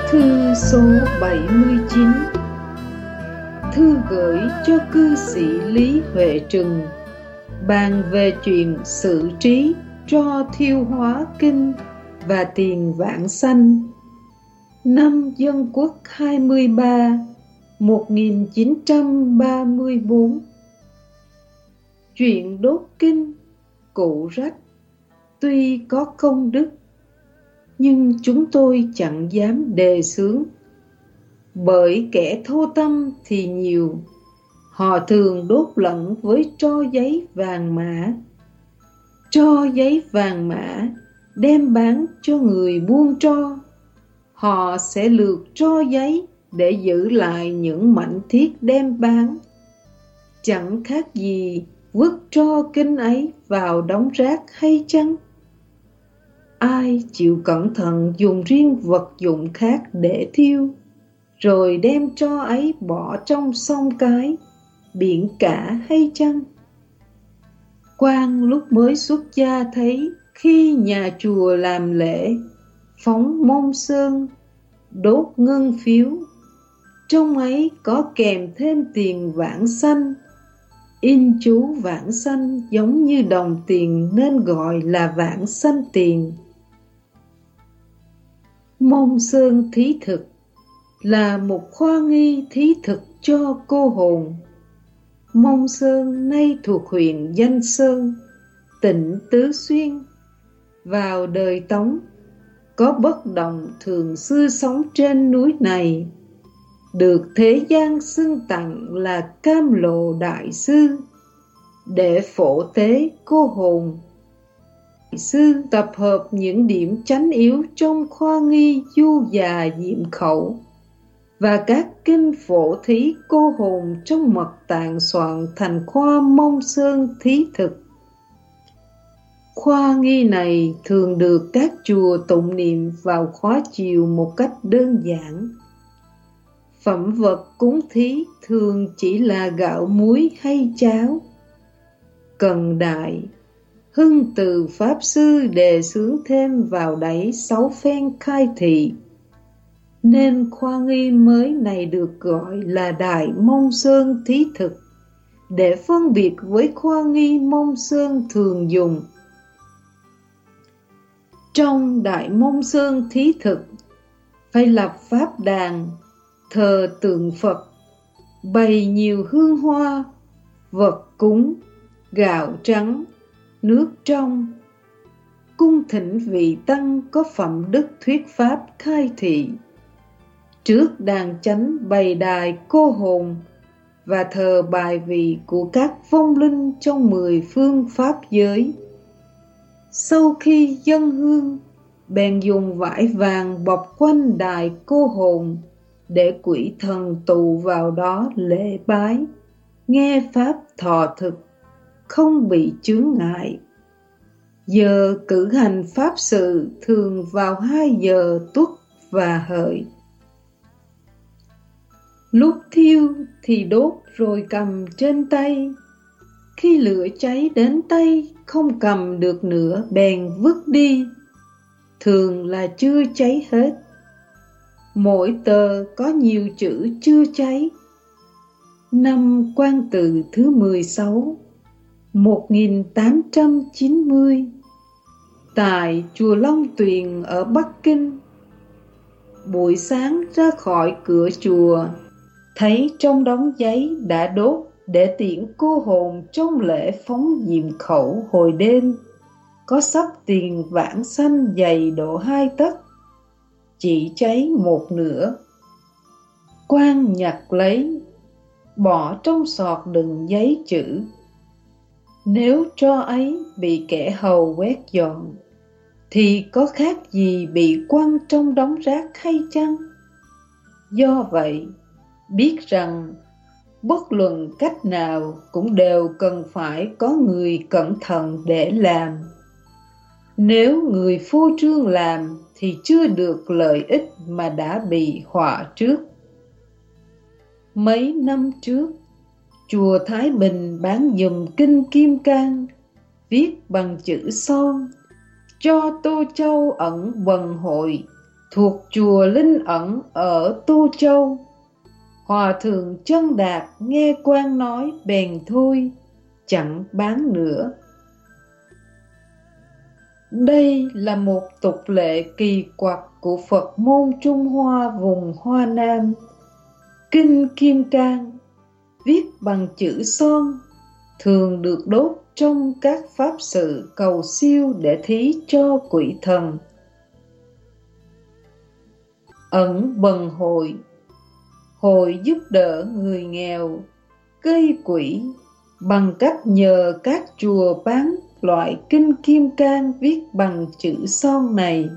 Thư số 79. Thư gửi cho cư sĩ Lý Huệ Trừng, bàn về chuyện xử trí tro thiêu hóa kinh và tiền vãng sanh. Năm Dân Quốc 23 1934. Chuyện đốt kinh, cụ rách, tuy có công đức, nhưng chúng tôi chẳng dám đề xướng. Bởi kẻ thô tâm thì nhiều, họ thường đốt lẫn với tro giấy vàng mã. Tro giấy vàng mã đem bán cho người buôn tro. Họ sẽ lược tro giấy để giữ lại những mảnh thiết đem bán. Chẳng khác gì vứt tro kinh ấy vào đống rác hay chăng? Ai chịu cẩn thận dùng riêng vật dụng khác để thiêu, rồi đem tro ấy bỏ trong sông cái, biển cả hay chăng? Quan lúc mới xuất gia thấy khi nhà chùa làm lễ, phóng mông sơn, đốt ngân phiếu, trong ấy có kèm thêm tiền vãng sanh. In chú vãng sanh giống như đồng tiền nên gọi là vãng sanh tiền. Mông sơn thí thực là một khoa nghi thí thực cho cô hồn. Mông Sơn nay thuộc huyện Danh Sơn, tỉnh Tứ Xuyên. Vào đời Tống, có bất đồng thường xưa sống trên núi này, được thế gian xưng tặng là Cam Lộ Đại Sư, để phổ tế cô hồn. Đại sư tập hợp những điểm chánh yếu trong khoa nghi du già diệm khẩu và các kinh phổ thí cô hồn trong mật tạng soạn thành khoa Mông Sơn thí thực. Khoa nghi này thường được các chùa tụng niệm vào khóa chiều một cách đơn giản. Phẩm vật cúng thí thường chỉ là gạo muối hay cháo. Cần đại, Hưng Từ Pháp Sư đề xướng thêm vào đấy 6 phen khai thị, nên khoa nghi mới này được gọi là Đại Mông Sơn thí thực, để phân biệt với khoa nghi Mông Sơn thường dùng. Trong Đại Mông Sơn thí thực, phải lập pháp đàn, thờ tượng Phật, bày nhiều hương hoa, vật cúng, gạo trắng, nước trong, cung thỉnh vị tăng có phẩm đức thuyết pháp khai thị. Trước đàn chánh bày đài cô hồn và thờ bài vị của các vong linh trong 10 phương pháp giới. Sau khi dâng hương, bèn dùng vải vàng bọc quanh đài cô hồn để quỷ thần tụ vào đó lễ bái, nghe pháp thọ thực, không bị chướng ngại. Giờ cử hành pháp sự thường vào 2 giờ tuất và hợi. Lúc thiêu thì đốt rồi cầm trên tay. Khi lửa cháy đến tay không cầm được nữa bèn vứt đi. Thường là chưa cháy hết. Mỗi tờ có nhiều chữ chưa cháy. Năm Quan Tự thứ 16 1890, tại chùa Long Tuyền ở Bắc Kinh. Buổi sáng ra khỏi cửa chùa, thấy trong đống giấy đã đốt để tiễn cô hồn trong lễ phóng diệm khẩu hồi đêm, có xấp tiền vãng sanh dày độ 2 tấc, chỉ cháy 1/2. Quan nhặt lấy, bỏ trong sọt đựng giấy chữ. Nếu tro ấy bị kẻ hầu quét dọn, thì có khác gì bị quăng trong đống rác hay chăng? Do vậy, biết rằng bất luận cách nào cũng đều cần phải có người cẩn thận để làm. Nếu người phô trương làm thì chưa được lợi ích mà đã bị họa trước. Mấy năm trước, chùa Thái Bình bán giùm kinh Kim Cang, viết bằng chữ son, cho Tô Châu ẩn quần hội, thuộc chùa Linh Ẩn ở Tô Châu. Hòa thượng Chân Đạt nghe quan nói bèn thôi, chẳng bán nữa. Đây là một tục lệ kỳ quặc của Phật môn Trung Hoa vùng Hoa Nam. Kinh Kim Cang viết bằng chữ son thường được đốt trong các pháp sự cầu siêu để thí cho quỷ thần. Ẩn bần hội, hội giúp đỡ người nghèo, gây quỹ bằng cách nhờ các chùa bán loại kinh Kim Cang viết bằng chữ son này.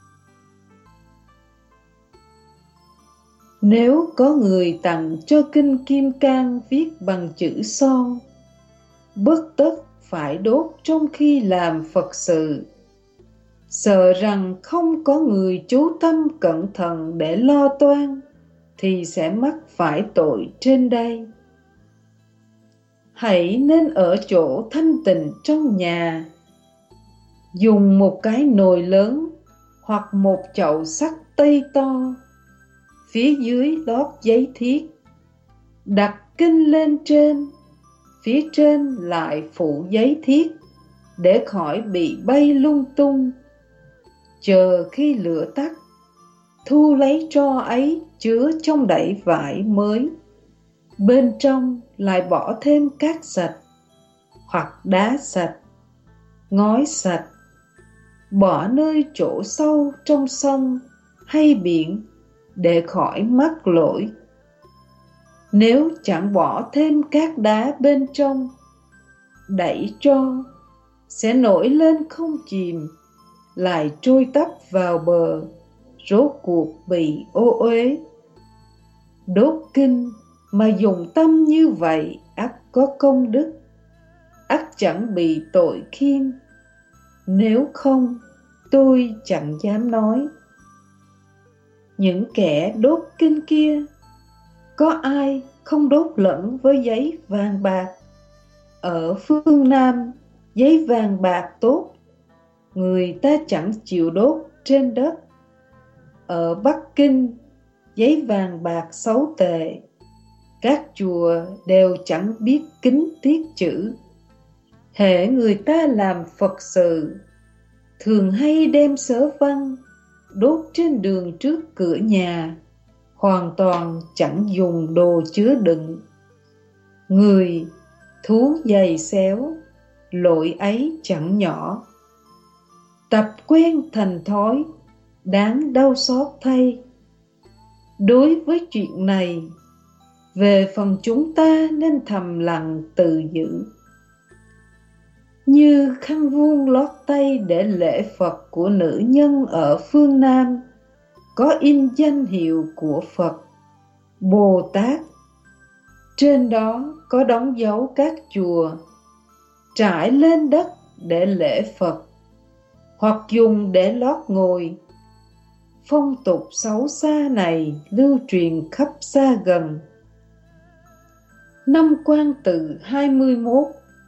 Nếu có người tặng cho kinh Kim Cang viết bằng chữ son, bất tất phải đốt trong khi làm Phật sự, sợ rằng không có người chú tâm cẩn thận để lo toan thì sẽ mắc phải tội trên đây. Hãy nên ở chỗ thanh tịnh trong nhà, dùng một cái nồi lớn hoặc một chậu sắt tây to, phía dưới lót giấy thiếc, đặt kinh lên trên, phía trên lại phủ giấy thiếc để khỏi bị bay lung tung. Chờ khi lửa tắt, thu lấy tro ấy chứa trong đậy vải mới, bên trong lại bỏ thêm cát sạch hoặc đá sạch, ngói sạch, bỏ nơi chỗ sâu trong sông hay biển để khỏi mắc lỗi. Nếu chẳng bỏ thêm cát đá bên trong, đẩy tro sẽ nổi lên không chìm, lại trôi tấp vào bờ, rốt cuộc bị ô uế. Đốt kinh mà dùng tâm như vậy ắt có công đức, ắt chẳng bị tội khiên. Nếu không, tôi chẳng dám nói. Những kẻ đốt kinh kia, có ai không đốt lẫn với giấy vàng bạc? Ở phương Nam, giấy vàng bạc tốt, người ta chẳng chịu đốt trên đất. Ở Bắc Kinh, giấy vàng bạc xấu tệ, các chùa đều chẳng biết kính tiết chữ. Hễ người ta làm Phật sự, thường hay đem sớ văn đốt trên đường trước cửa nhà, hoàn toàn chẳng dùng đồ chứa đựng. Người, thú giày xéo, lỗi ấy chẳng nhỏ. Tập quen thành thói, đáng đau xót thay. Đối với chuyện này, về phần chúng ta nên thầm lặng tự giữ. Như khăn vuông lót tay để lễ Phật của nữ nhân ở phương Nam, có in danh hiệu của Phật, Bồ Tát. Trên đó có đóng dấu các chùa, trải lên đất để lễ Phật, hoặc dùng để lót ngồi. Phong tục xấu xa này lưu truyền khắp xa gần. Năm Quan Tự 21,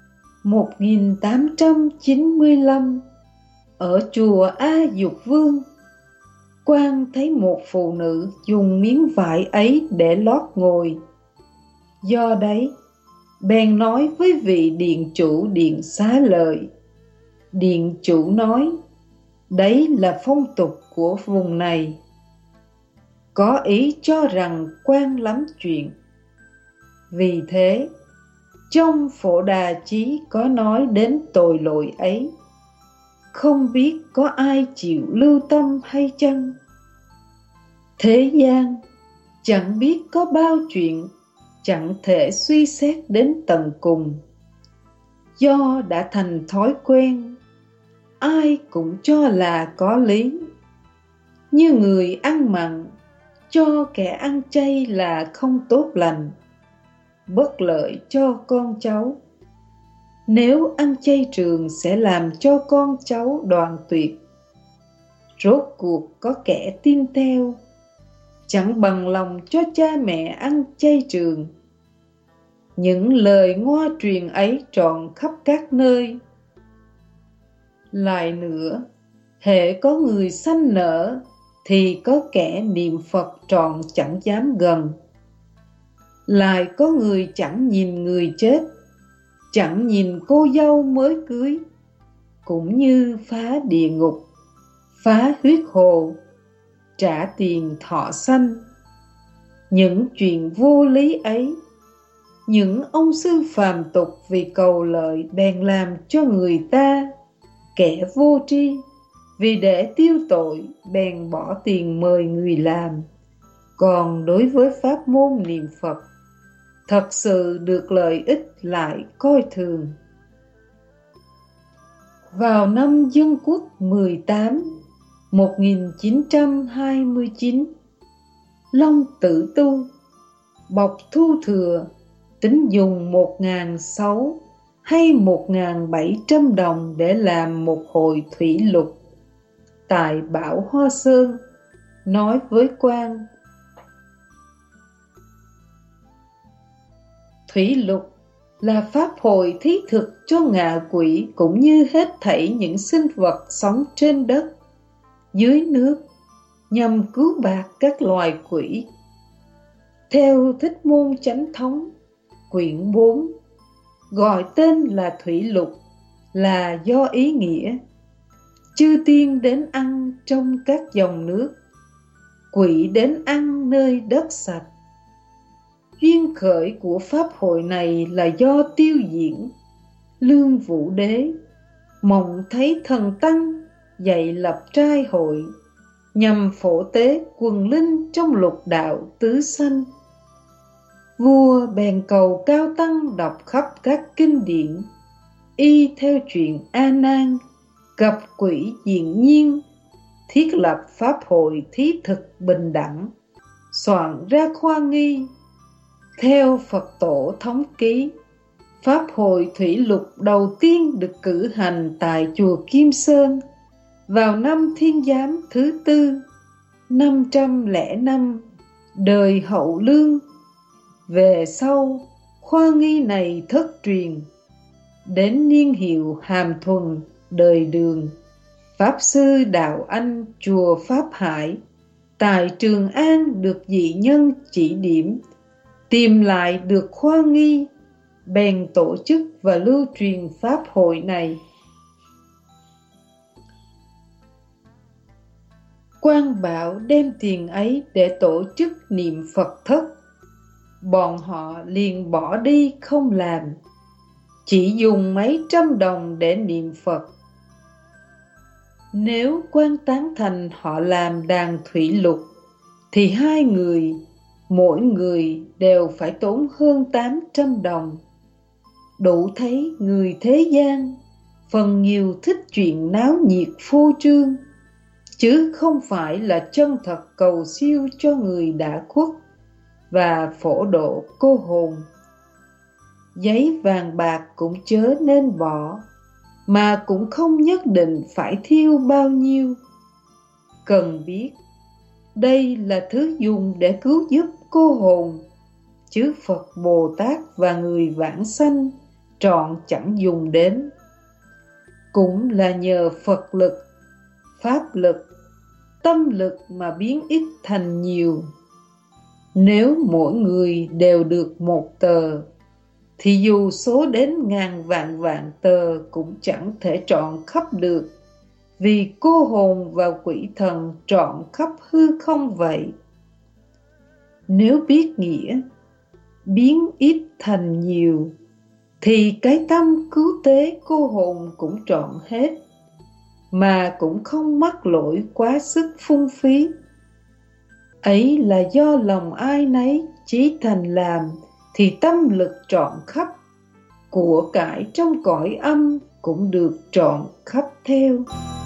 1895, ở chùa A Dục Vương, quan thấy một phụ nữ dùng miếng vải ấy để lót ngồi. Do đấy, bèn nói với vị điện chủ điện Xá Lợi. Điện chủ nói, đấy là phong tục của vùng này. Có ý cho rằng quan lắm chuyện. Vì thế, trong Phổ Đà Chí có nói đến tội lỗi ấy. Không biết có ai chịu lưu tâm hay chăng? Thế gian chẳng biết có bao chuyện chẳng thể suy xét đến tận cùng. Do đã thành thói quen, ai cũng cho là có lý. Như người ăn mặn, cho kẻ ăn chay là không tốt lành, bất lợi cho con cháu. Nếu ăn chay trường sẽ làm cho con cháu đoạn tuyệt. Rốt cuộc có kẻ tin theo, chẳng bằng lòng cho cha mẹ ăn chay trường. Những lời ngoa truyền ấy tròn khắp các nơi. Lại nữa, hễ có người sanh nở, thì có kẻ niệm Phật trọn chẳng dám gần. Lại có người chẳng nhìn người chết, chẳng nhìn cô dâu mới cưới, cũng như phá địa ngục, phá huyết hồ, trả tiền thọ sanh. Những chuyện vô lý ấy, những ông sư phàm tục vì cầu lợi bèn làm cho người ta, kẻ vô tri vì để tiêu tội bèn bỏ tiền mời người làm. Còn đối với pháp môn niệm Phật, thật sự được lợi ích lại coi thường. Vào năm Dân Quốc 18, 1929, Long Tử Tu, Bộc Thu Thừa tính dùng 1.600 hay 1.700 đồng để làm một hội thủy lục tại Bảo Hoa Sơn, nói với quan: thủy lục là pháp hội thí thực cho ngạ quỷ cũng như hết thảy những sinh vật sống trên đất, dưới nước, nhằm cứu bạc các loài quỷ. Theo Thích Môn Chánh Thống, quyển 4, gọi tên là thủy lục là do ý nghĩa chư tiên đến ăn trong các dòng nước, quỷ đến ăn nơi đất sạch. Duyên khởi của pháp hội này là do Tiêu Diễn, Lương Vũ Đế mộng thấy thần tăng dạy lập trai hội, nhằm phổ tế quần linh trong lục đạo tứ sanh. Vua bèn cầu cao tăng đọc khắp các kinh điển, y theo chuyện A Nan gặp quỷ diện nhiên, thiết lập pháp hội thí thực bình đẳng, soạn ra khoa nghi. Theo Phật tổ thống ký, pháp hội thủy lục đầu tiên được cử hành tại chùa Kim Sơn vào năm Thiên Giám thứ 4, 505 đời Hậu Lương. Về sau, khoa nghi này thất truyền. Đến niên hiệu Hàm Thuần đời Đường, Pháp sư Đạo Anh chùa Pháp Hải tại Trường An được dị nhân chỉ điểm, tìm lại được khoa nghi, bèn tổ chức và lưu truyền pháp hội này. Quan Bảo đem tiền ấy để tổ chức niệm Phật thất, bọn họ liền bỏ đi không làm, chỉ dùng mấy trăm đồng để niệm Phật. Nếu quan tán thành họ làm đàn thủy lục, thì hai người, mỗi người đều phải tốn hơn 800 đồng. Đủ thấy người thế gian phần nhiều thích chuyện náo nhiệt phô trương, chứ không phải là chân thật cầu siêu cho người đã khuất và phổ độ cô hồn. Giấy vàng bạc cũng chớ nên bỏ, mà cũng không nhất định phải thiêu bao nhiêu. Cần biết, đây là thứ dùng để cứu giúp cô hồn, chứ Phật Bồ Tát và người vãng sanh trọn chẳng dùng đến. Cũng là nhờ Phật lực, Pháp lực, tâm lực mà biến ít thành nhiều. Nếu mỗi người đều được một tờ, thì dù số đến ngàn vạn vạn tờ cũng chẳng thể trọn khắp được, vì cô hồn và quỷ thần trọn khắp hư không vậy. Nếu biết nghĩa, biến ít thành nhiều, thì cái tâm cứu tế cô hồn cũng trọn hết, mà cũng không mắc lỗi quá sức phung phí. Ấy là do lòng ai nấy chí thành làm, thì tâm lực trọn khắp, của cải trong cõi âm cũng được trọn khắp theo.